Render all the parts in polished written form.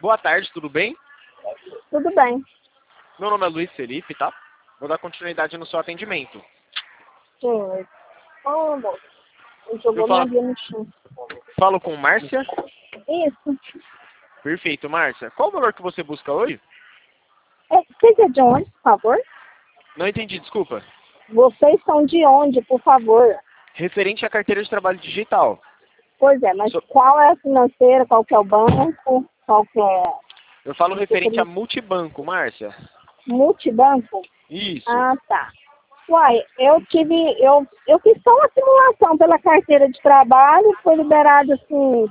Boa tarde, tudo bem? Tudo bem. Meu nome é Luiz Felipe, tá? Vou dar continuidade no seu atendimento. Sim. Oh, moço. Ele jogou minha vida no chão. Falo com Márcia? Isso. Perfeito, Márcia. Qual o valor que você busca hoje? Vocês é de onde, por favor? Não entendi, desculpa. Vocês são de onde, por favor? Referente à carteira de trabalho digital. Pois é, mas qual é a financeira, qual que é o banco, qual que é... Eu falo referente a multibanco, Márcia. Multibanco? Isso. Ah, tá. Uai, eu fiz só uma simulação pela carteira de trabalho, foi liberado, assim,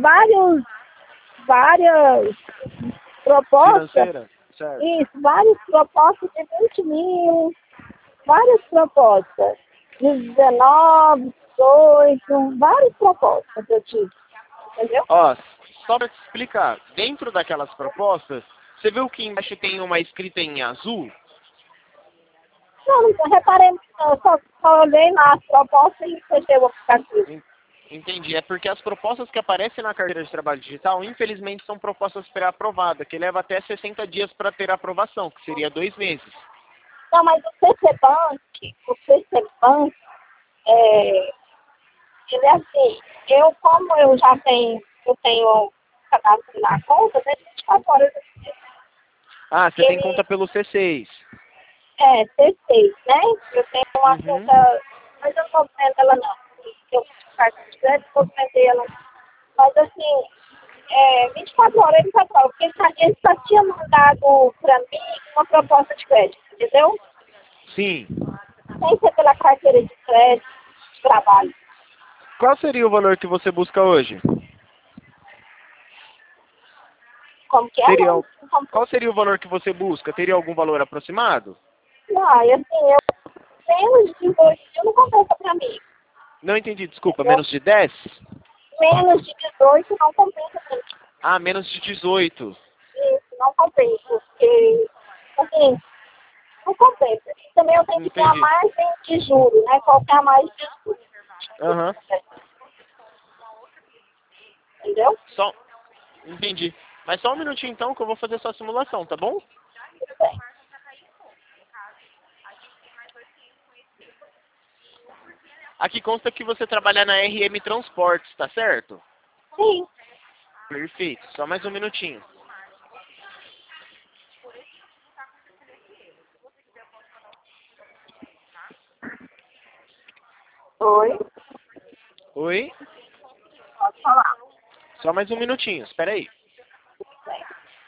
várias propostas. Financeira? Certo. Isso, várias propostas de 20 mil, várias propostas. De 19, 18, várias propostas eu tive. Entendeu? Ó, só para te explicar, dentro daquelas propostas, você viu que embaixo tem uma escrita em azul? Não reparei, não, só olhei lá as propostas e fechei o aplicativo. Entendi. É porque as propostas que aparecem na carteira de trabalho digital, infelizmente, são propostas pré-aprovadas, que leva até 60 dias para ter aprovação, que seria 2 meses. Não, mas o CC Bank, ele é assim, como eu tenho cadastro na conta, né, 24 horas eu tenho. Ah, você tem conta pelo C6. C6, né? Eu tenho uma conta, mas eu não vou vender ela não. Eu fiz cartão de crédito, vou vender ela. Mas assim, 24 horas ele vai falar, porque ele só tinha mandado para mim uma proposta de crédito, entendeu? Sim. Sem ser pela carteira de crédito, de trabalho. Qual seria o valor que você busca hoje? Como que é? Qual seria o valor que você busca? Teria algum valor aproximado? Não, e assim, menos de 18 mil não compensa para mim. Não entendi, desculpa. Menos de 10? Menos de 18 não compensa para mim. Ah, menos de 18. Isso, não compensa, porque, assim, não compensa. E também eu tenho que ter a margem de juros, né? Qualquer margem de juros. Aham. Entendeu? Entendi. Mas só um minutinho então que eu vou fazer sua simulação, tá bom? Tudo bem. Aqui consta que você trabalha na RM Transportes, tá certo? Sim. Perfeito. Só mais um minutinho. Oi? Oi? Pode falar. Só mais um minutinho, espera aí. Tudo bem.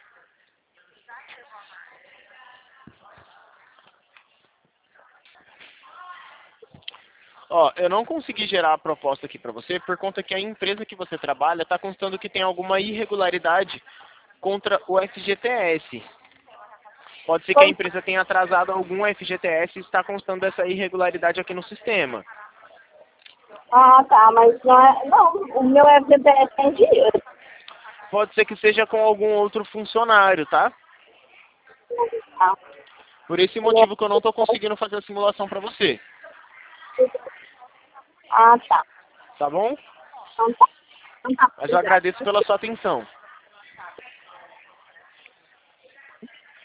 Ó, eu não consegui gerar a proposta aqui para você por conta que a empresa que você trabalha está constando que tem alguma irregularidade contra o FGTS. Pode ser que a empresa tenha atrasado algum FGTS e está constando essa irregularidade aqui no sistema. Ah, tá, mas não, o meu FGTS tem dia. Pode ser que seja com algum outro funcionário, tá? Ah, Por esse motivo que eu não estou conseguindo fazer a simulação para você. ah, tá. Tá bom? Então tá. Mas eu agradeço pela sua atenção.